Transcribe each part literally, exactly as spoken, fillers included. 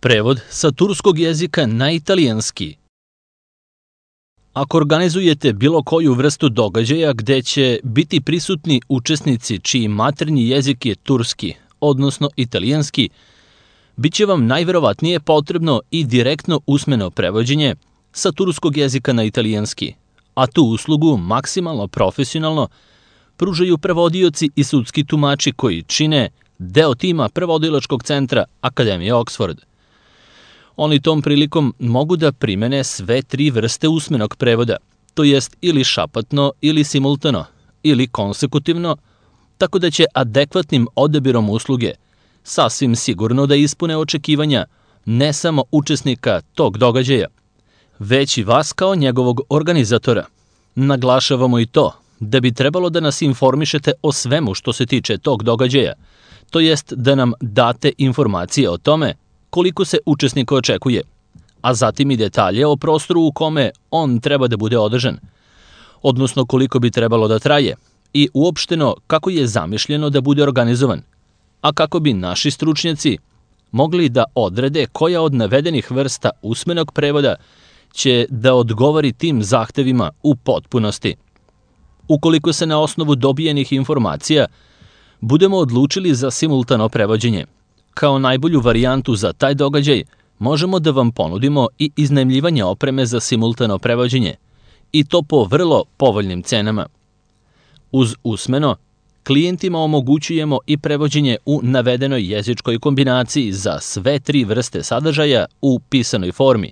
Prevod sa turskog jezika na italijanski. Ako organizujete bilo koju vrstu događaja gde će biti prisutni učesnici čiji maternji jezik je turski, odnosno italijanski, bit će vam najverovatnije potrebno i direktno usmeno prevođenje sa turskog jezika na italijanski, a tu uslugu maksimalno profesionalno pružaju prevodioci i sudski tumači koji čine deo tima prevodilačkog centra Akademije Oxford. Oni tom prilikom mogu da primene sve tri vrste usmenog prevoda, to jest ili šapatno ili simultano, ili konsekutivno, tako da će adekvatnim odabirom usluge sasvim sigurno da ispune očekivanja ne samo učesnika tog događaja, već i vas kao njegovog organizatora. Naglašavamo i to da bi trebalo da nas informišete o svemu što se tiče tog događaja, to jest da nam date informacije o tome koliko se učesnika očekuje, a zatim i detalje o prostoru u kome on treba da bude održan, odnosno koliko bi trebalo da traje i uopšteno kako je zamišljeno da bude organizovan, a kako bi naši stručnjaci mogli da odrede koja od navedenih vrsta usmenog prevoda će da odgovori tim zahtevima u potpunosti. Ukoliko se na osnovu dobijenih informacija budemo odlučili za simultano prevođenje, kao najbolju varijantu za taj događaj možemo da vam ponudimo i iznajmljivanje opreme za simultano prevođenje, i to po vrlo povoljnim cenama. Uz usmeno, klijentima omogućujemo i prevođenje u navedenoj jezičkoj kombinaciji za sve tri vrste sadržaja u pisanoj formi,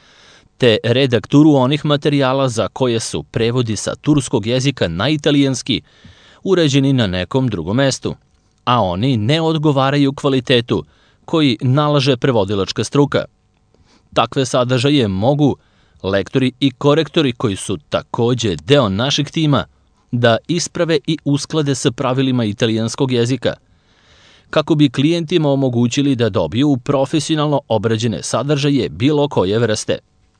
te redakturu onih materijala za koje su prevodi sa turskog jezika na italijanski urađeni na nekom drugom mestu, a oni ne odgovaraju kvalitetu koji nalaže prevodilačka struka. Takve sadržaje mogu lektori i korektori koji su takođe deo našeg tima da isprave i usklade sa pravilima italijanskog jezika, kako bi klijentima omogućili da dobiju profesionalno obrađene sadržaje bilo koje vrste.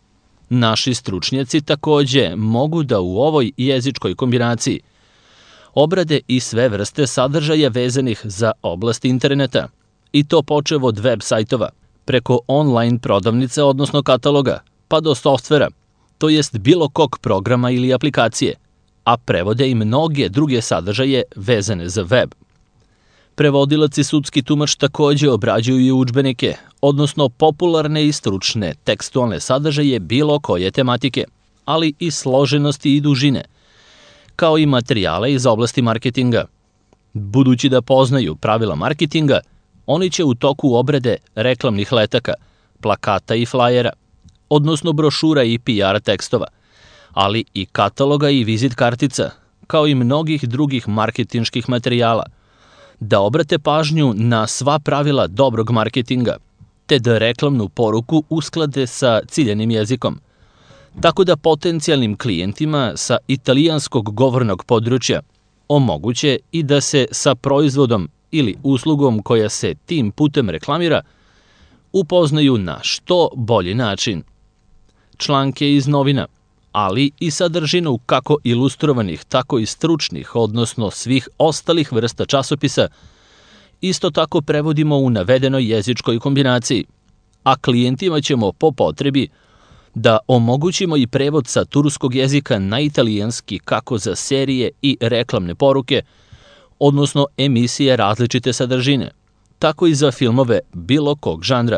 Naši stručnjaci takođe mogu da u ovoj jezičkoj kombinaciji obrade i sve vrste sadržaja vezanih za oblast interneta, i to počev od web sajtova, preko online prodavnice odnosno kataloga, pa do softvera, to jest bilo kog programa ili aplikacije, a prevode i mnoge druge sadržaje vezane za web. Prevodilac i sudski tumač takođe obrađuju i udžbenike, odnosno popularne i stručne tekstualne sadržaje bilo koje tematike, ali i složenosti i dužine, kao i materijale iz oblasti marketinga. Budući da poznaju pravila marketinga, oni će u toku obrade reklamnih letaka, plakata i flajera, odnosno brošura i P R tekstova, ali i kataloga i vizit kartica, kao i mnogih drugih marketinških materijala, da obrate pažnju na sva pravila dobrog marketinga, te da reklamnu poruku usklade sa ciljanim jezikom, tako da potencijalnim klijentima sa italijanskog govornog područja omoguće i da se sa proizvodom ili uslugom koja se tim putem reklamira upoznaju na što bolji način. Članke iz novina, ali i sadržinu kako ilustrovanih, tako i stručnih, odnosno svih ostalih vrsta časopisa, isto tako prevodimo u navedenoj jezičkoj kombinaciji, a klijentima ćemo po potrebi da omogućimo i prevod sa turskog jezika na italijanski kako za serije i reklamne poruke, odnosno emisije različite sadržine, tako i za filmove bilo kog žanra.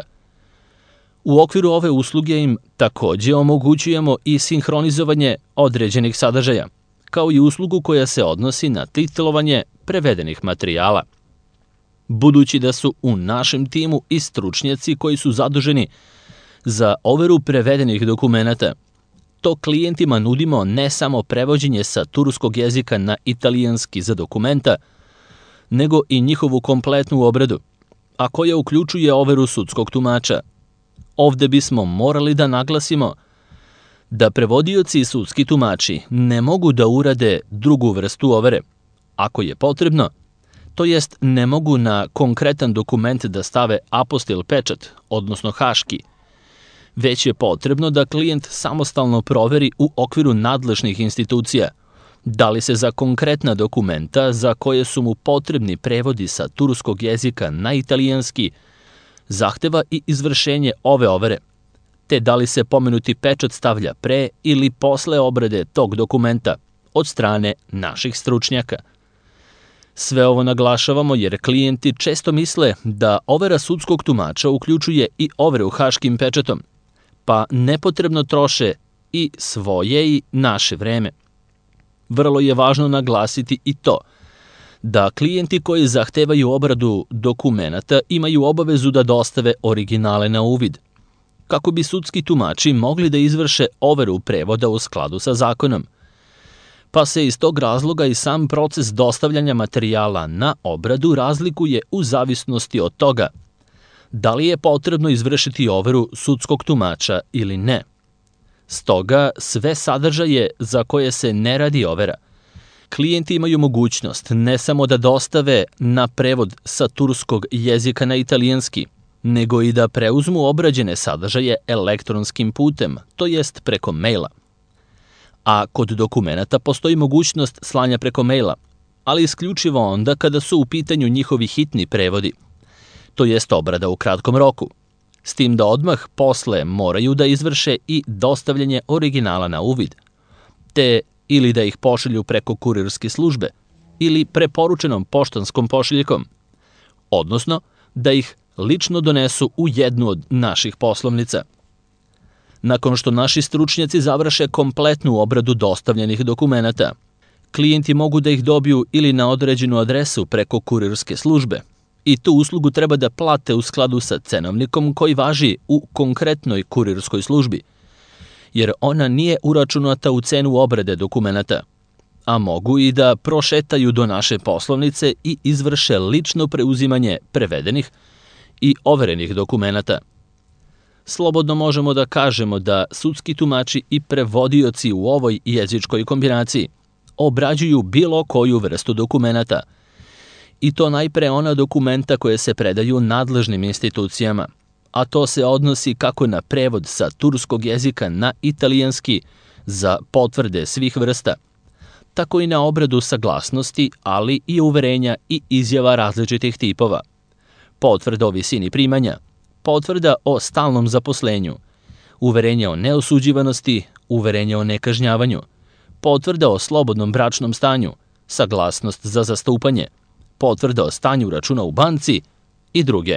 U okviru ove usluge im takođe omogućujemo i sinhronizovanje određenih sadržaja, kao i uslugu koja se odnosi na titlovanje prevedenih materijala. Budući da su u našem timu i stručnjaci koji su zaduženi za overu prevedenih dokumenata, to klijentima nudimo ne samo prevođenje sa turskog jezika na italijanski za dokumenta, nego i njihovu kompletnu obradu, a koja uključuje overu sudskog tumača. Ovde bismo morali da naglasimo da prevodioci i sudski tumači ne mogu da urade drugu vrstu overe, ako je potrebno, to jest ne mogu na konkretan dokument da stave apostil pečat, odnosno haški, već je potrebno da klijent samostalno proveri u okviru nadležnih institucija da li se za konkretna dokumenta za koje su mu potrebni prevodi sa turskog jezika na italijanski zahteva i izvršenje ove overe, te da li se pomenuti pečat stavlja pre ili posle obrade tog dokumenta od strane naših stručnjaka. Sve ovo naglašavamo jer klijenti često misle da overa sudskog tumača uključuje i overu haškim pečatom, pa nepotrebno troše i svoje i naše vreme. Vrlo je važno naglasiti i to da klijenti koji zahtevaju obradu dokumenata imaju obavezu da dostave originale na uvid, kako bi sudski tumači mogli da izvrše overu prevoda u skladu sa zakonom. Pa se iz tog razloga i sam proces dostavljanja materijala na obradu razlikuje u zavisnosti od toga da li je potrebno izvršiti overu sudskog tumača ili ne. Stoga, sve sadržaje za koje se ne radi overa, klijenti imaju mogućnost ne samo da dostave na prevod sa turskog jezika na italijanski, nego i da preuzmu obrađene sadržaje elektronskim putem, to jest preko maila. A kod dokumenata postoji mogućnost slanja preko maila, ali isključivo onda kada su u pitanju njihovi hitni prevodi, to jest obrada u kratkom roku, s tim da odmah posle moraju da izvrše i dostavljanje originala na uvid, te ili da ih pošalju preko kurirske službe ili preporučenom poštanskom pošiljkom, odnosno da ih lično donesu u jednu od naših poslovnica. Nakon što naši stručnjaci završe kompletnu obradu dostavljenih dokumenata, klijenti mogu da ih dobiju ili na određenu adresu preko kurirske službe i tu uslugu treba da plate u skladu sa cenovnikom koji važi u konkretnoj kurirskoj službi, jer ona nije uračunata u cenu obrade dokumenata, a mogu i da prošetaju do naše poslovnice i izvrše lično preuzimanje prevedenih i overenih dokumenata. Slobodno možemo da kažemo da sudski tumači i prevodioci u ovoj jezičkoj kombinaciji obrađuju bilo koju vrstu dokumenata, i to najpre ona dokumenta koje se predaju nadležnim institucijama, a to se odnosi kako na prevod sa turskog jezika na italijanski za potvrde svih vrsta, tako i na obradu saglasnosti, ali i uverenja i izjava različitih tipova, potvrda o visini primanja, potvrda o stalnom zaposlenju, uverenje o neosuđivanosti, uverenje o nekažnjavanju, potvrda o slobodnom bračnom stanju, saglasnost za zastupanje, potvrda o stanju računa u banci i druge.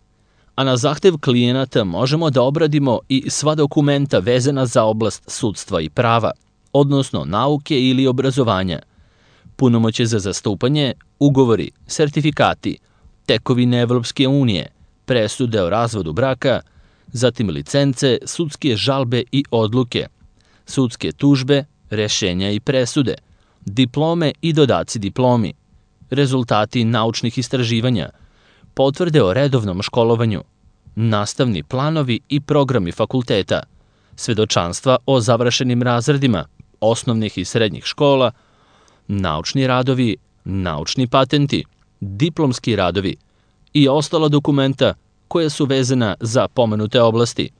A na zahtev klijenata možemo da obradimo i sva dokumenta vezana za oblast sudstva i prava, odnosno nauke ili obrazovanja, punomoćje za zastupanje, ugovori, sertifikati, tekovine Evropske unije, presude o razvodu braka, zatim licence, sudske žalbe i odluke, sudske tužbe, rešenja i presude, diplome i dodaci diplomi, rezultati naučnih istraživanja, potvrde o redovnom školovanju, nastavni planovi i programi fakulteta, svedočanstva o završenim razredima osnovnih i srednjih škola, naučni radovi, naučni patenti, diplomski radovi i ostala dokumenta koja su vezana za pomenute oblasti.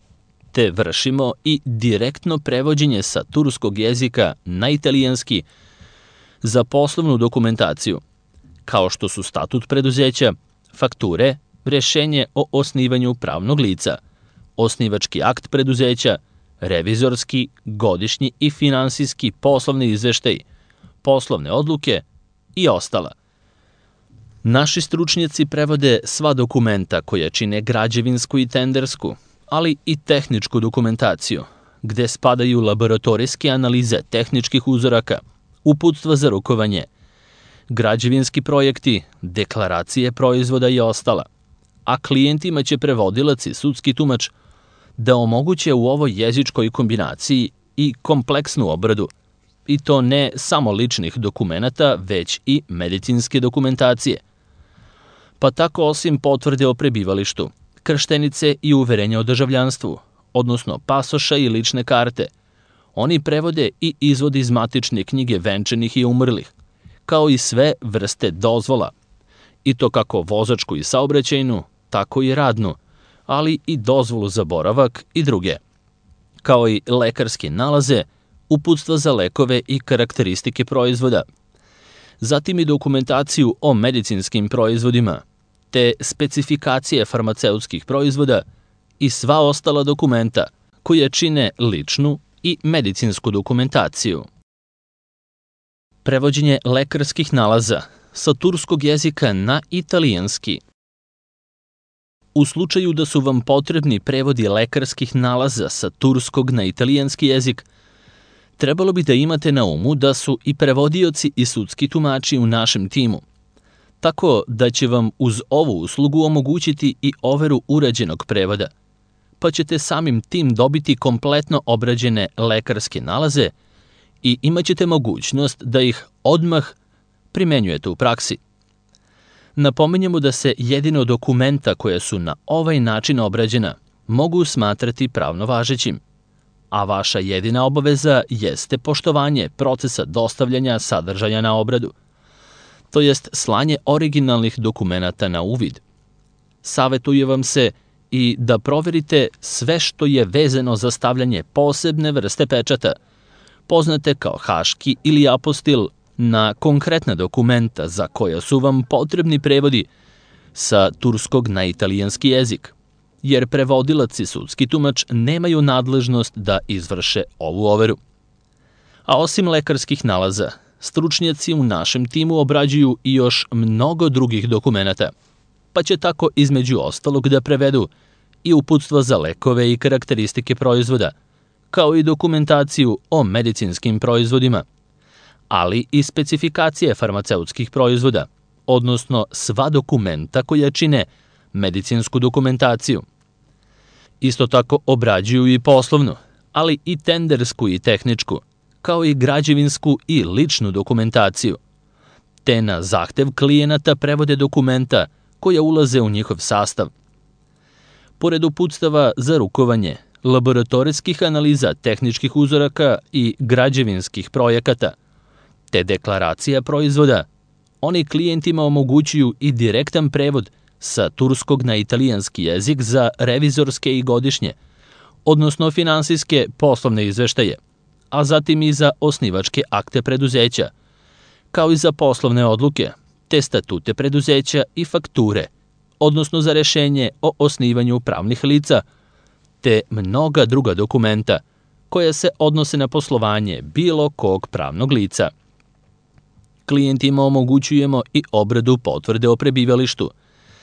Te vršimo i direktno prevođenje sa turskog jezika na italijanski za poslovnu dokumentaciju, kao što su statut preduzeća, fakture, rešenje o osnivanju pravnog lica, osnivački akt preduzeća, revizorski, godišnji i finansijski poslovni izveštaj, poslovne odluke i ostala. Naši stručnjaci prevode sva dokumenta koja čine građevinsku i tendersku, ali i tehničku dokumentaciju, gde spadaju laboratorijske analize tehničkih uzoraka, uputstva za rukovanje, građevinski projekti, deklaracije proizvoda i ostala, a klijentima će prevodilac i sudski tumač da omoguće u ovoj jezičkoj kombinaciji i kompleksnu obradu, i to ne samo ličnih dokumenata, već i medicinske dokumentacije. Pa tako osim potvrde o prebivalištu, krštenice i uverenja o državljanstvu, odnosno pasoša i lične karte, oni prevode i izvod iz matične knjige venčanih i umrlih, kao i sve vrste dozvola, i to kako vozačku i saobraćajnu, tako i radnu, ali i dozvolu za boravak i druge, kao i lekarske nalaze, uputstva za lekove i karakteristike proizvoda, zatim i dokumentaciju o medicinskim proizvodima, te specifikacije farmaceutskih proizvoda i sva ostala dokumenta koje čine ličnu i medicinsku dokumentaciju. Prevođenje lekarskih nalaza sa turskog jezika na italijanski. U slučaju da su vam potrebni prevodi lekarskih nalaza sa turskog na italijanski jezik, trebalo bi da imate na umu da su i prevodioci i sudski tumači u našem timu, tako da će vam uz ovu uslugu omogućiti i overu urađenog prevoda, pa ćete samim tim dobiti kompletno obrađene lekarske nalaze i imaćete mogućnost da ih odmah primenjujete u praksi. Napominjemo da se jedino dokumenta koja su na ovaj način obrađena mogu smatrati pravno važećim, a vaša jedina obaveza jeste poštovanje procesa dostavljanja sadržaja na obradu, to jest slanje originalnih dokumenata na uvid. Savetuje vam se i da proverite sve što je vezano za stavljanje posebne vrste pečata, poznate kao haški ili apostil, na konkretna dokumenta za koja su vam potrebni prevodi sa turskog na italijanski jezik, jer prevodilac i sudski tumač nemaju nadležnost da izvrše ovu overu. A osim lekarskih nalaza, stručnjaci u našem timu obrađuju i još mnogo drugih dokumenata, pa će tako između ostalog da prevedu i uputstva za lekove i karakteristike proizvoda, kao i dokumentaciju o medicinskim proizvodima, ali i specifikacije farmaceutskih proizvoda, odnosno sva dokumenta koja čine medicinsku dokumentaciju. Isto tako obrađuju i poslovnu, ali i tendersku i tehničku, kao i građevinsku i ličnu dokumentaciju, te na zahtev klijenata prevode dokumenta koja ulaze u njihov sastav. Pored uputstava za rukovanje, laboratorijskih analiza tehničkih uzoraka i građevinskih projekata, te deklaracija proizvoda, oni klijentima omogućuju i direktan prevod sa turskog na italijanski jezik za revizorske i godišnje, odnosno finansijske poslovne izveštaje, a zatim i za osnivačke akte preduzeća, kao i za poslovne odluke, te statute preduzeća i fakture, odnosno za rešenje o osnivanju pravnih lica, te mnoga druga dokumenta koja se odnose na poslovanje bilo kog pravnog lica. Klijentima omogućujemo i obradu potvrde o prebivalištu,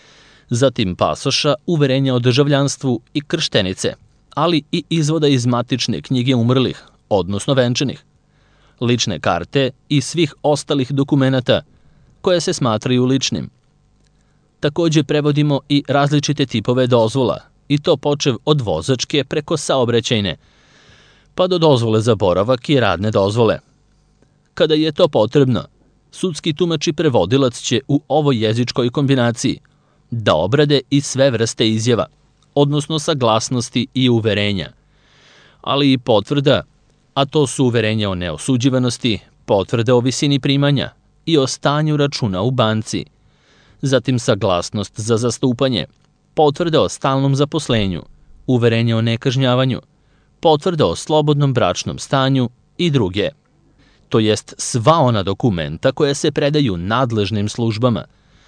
zatim pasoša, uverenja o državljanstvu i krštenice, ali i izvoda iz matične knjige umrlih, odnosno venčanih, lične karte i svih ostalih dokumenata koje se smatraju ličnim. Takođe prevodimo i različite tipove dozvola, i to počev od vozačke preko saobraćajne, pa do dozvole za boravak i radne dozvole. Kada je to potrebno, sudski tumač i prevodilac će u ovoj jezičkoj kombinaciji da obrade i sve vrste izjava, odnosno saglasnosti i uverenja, ali i potvrda, a to su uverenja o neosuđivanosti, potvrde o visini primanja i o stanju računa u banci, zatim saglasnost za zastupanje, potvrde o stalnom zaposlenju, uverenje o nekažnjavanju, potvrde o slobodnom bračnom stanju i druge. To jest sva ona dokumenta koja se predaju nadležnim službama,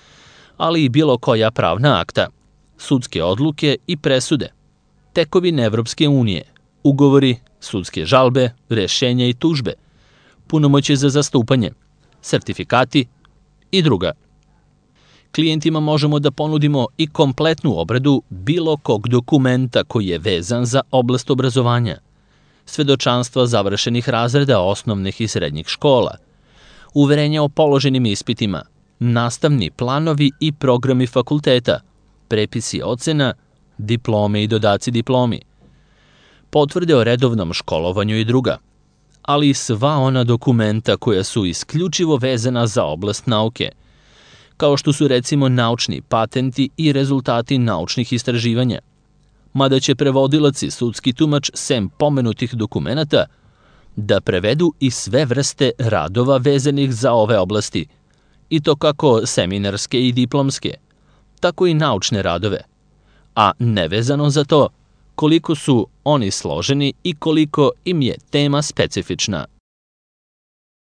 ali i bilo koja pravna akta, sudske odluke i presude, tekovine Evropske unije, ugovori, sudske žalbe, rešenja i tužbe, punomoćje za zastupanje, sertifikati i druga. Klijentima možemo da ponudimo i kompletnu obradu bilo kog dokumenta koji je vezan za oblast obrazovanja, svedočanstva završenih razreda osnovnih i srednjih škola, uverenja o položenim ispitima, nastavni planovi i programi fakulteta, prepisi ocena, diplome i dodaci diplomi, potvrde o redovnom školovanju i druga, ali i sva ona dokumenta koja su isključivo vezana za oblast nauke, kao što su recimo naučni patenti i rezultati naučnih istraživanja, mada će prevodilac i sudski tumač sem pomenutih dokumenata da prevedu i sve vrste radova vezanih za ove oblasti, i to kako seminarske i diplomske, tako i naučne radove, a nevezano za to koliko su oni složeni i koliko im je tema specifična.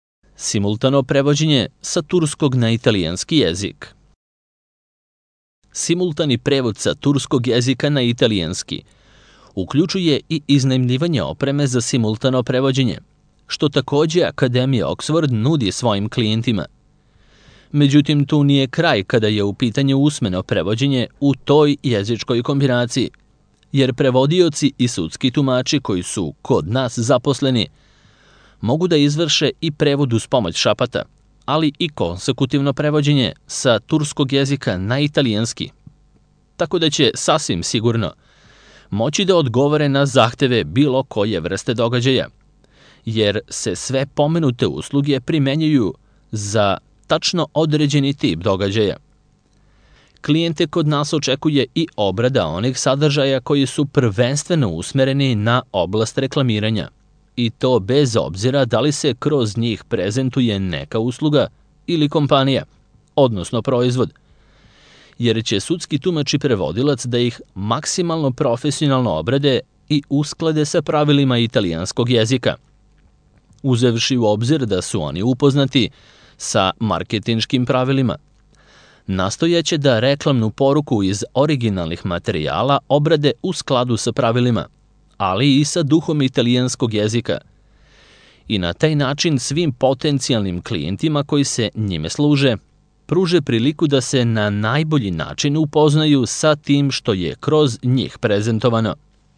Simultano prevođenje sa turskog na italijanski jezik. simultani prevod sa turskog jezika na italijanski uključuje i iznajmljivanje opreme za simultano prevođenje, što takođe Akademija Oxford nudi svojim klijentima. Međutim, tu nije kraj kada je u pitanju usmeno prevođenje u toj jezičkoj kombinaciji, jer prevodioci i sudski tumači koji su kod nas zaposleni mogu da izvrše i prevod uz pomoć šapata, ali i konsekutivno prevođenje sa turskog jezika na italijanski, tako da će sasvim sigurno moći da odgovore na zahteve bilo koje vrste događaja, jer se sve pomenute usluge primenjuju za tačno određeni tip događaja. Klijente kod nas očekuje i obrada onih sadržaja koji su prvenstveno usmereni na oblast reklamiranja, i to bez obzira da li se kroz njih prezentuje neka usluga ili kompanija, odnosno proizvod, jer će sudski tumač i prevodilac da ih maksimalno profesionalno obrade i usklade sa pravilima italijanskog jezika, uzevši u obzir da su oni upoznati sa marketinškim pravilima. Nastojaće da reklamnu poruku iz originalnih materijala obrade u skladu sa pravilima, ali i sa duhom italijanskog jezika, i na taj način svim potencijalnim klijentima koji se njime služe pruže priliku da se na najbolji način upoznaju sa tim što je kroz njih prezentovano.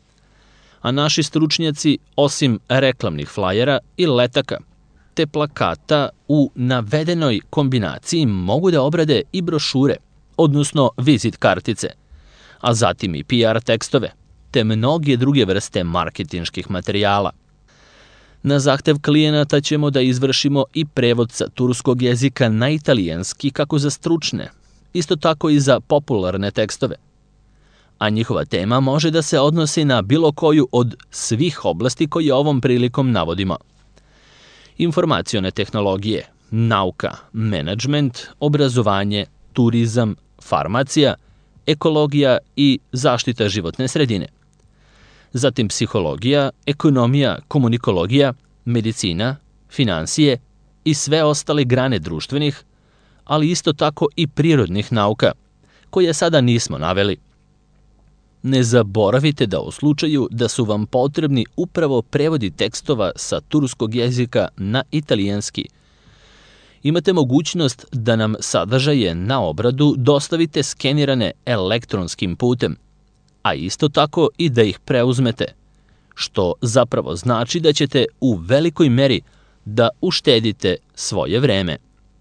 A naši stručnjaci, osim reklamnih flajera i letaka, te plakata u navedenoj kombinaciji mogu da obrade i brošure, odnosno vizit kartice, a zatim i P R tekstove, te mnoge druge vrste marketinških materijala. Na zahtev klijenata ćemo da izvršimo i prevod sa turskog jezika na italijanski kako za stručne, isto tako i za popularne tekstove. A njihova tema može da se odnosi na bilo koju od svih oblasti koje ovom prilikom navodimo. Informacione tehnologije, nauka, menadžment, obrazovanje, turizam, farmacija, ekologija i zaštita životne sredine. Zatim psihologija, ekonomija, komunikologija, medicina, finansije i sve ostale grane društvenih, ali isto tako i prirodnih nauka, koje sada nismo naveli. Ne zaboravite da u slučaju da su vam potrebni upravo prevodi tekstova sa turskog jezika na italijanski, imate mogućnost da nam sadržaje na obradu dostavite skenirane elektronskim putem, a isto tako i da ih preuzmete, što zapravo znači da ćete u velikoj meri da uštedite svoje vreme.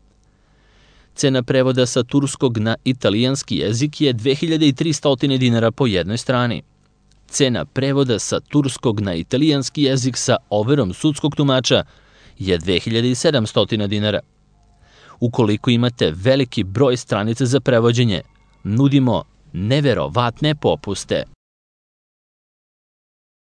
Cena prevoda sa turskog na italijanski jezik je dve hiljade tristo dinara po jednoj strani. Cena prevoda sa turskog na italijanski jezik sa overom sudskog tumača je dve hiljade sedamsto dinara. Ukoliko imate veliki broj stranica za prevođenje, nudimo neverovatne popuste.